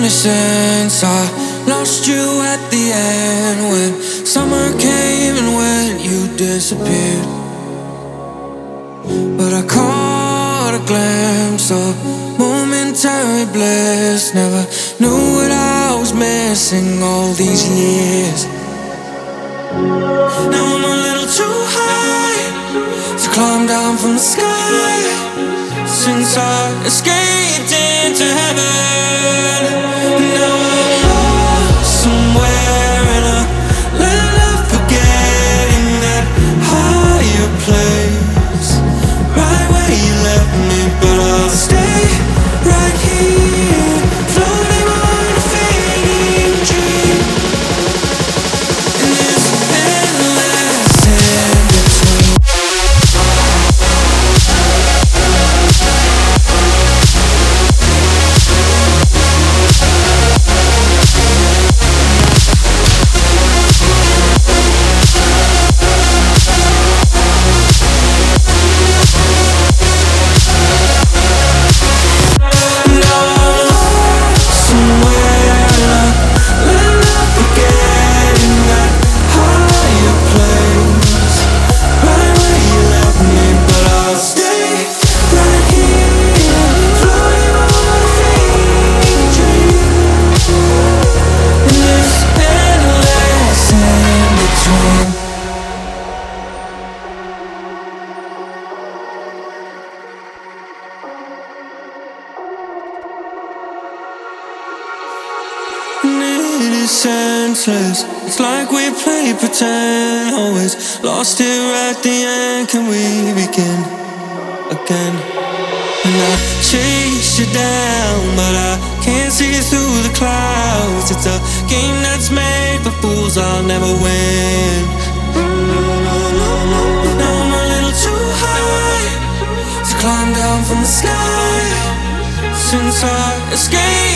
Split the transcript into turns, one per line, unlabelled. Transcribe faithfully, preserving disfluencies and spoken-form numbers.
innocence. I lost you at the end when summer came and when you disappeared. But I caught a glimpse of momentary bliss. Never knew what I was missing all these years. Now I'm a little too high to climb down from the sky. Since I escaped into heaven, and now I'm lost somewhere in a land of forgetting that higher place, right where you left me. But I'll stay right here, floating on a fading dream in this endless in-between. Senseless, it's like we play pretend. Always lost here at the end. Can we begin again? And I chase you down, but I can't see through the clouds. It's a game that's made for fools. I'll never win. Now I'm a little too high to climb down from the sky. Since I escaped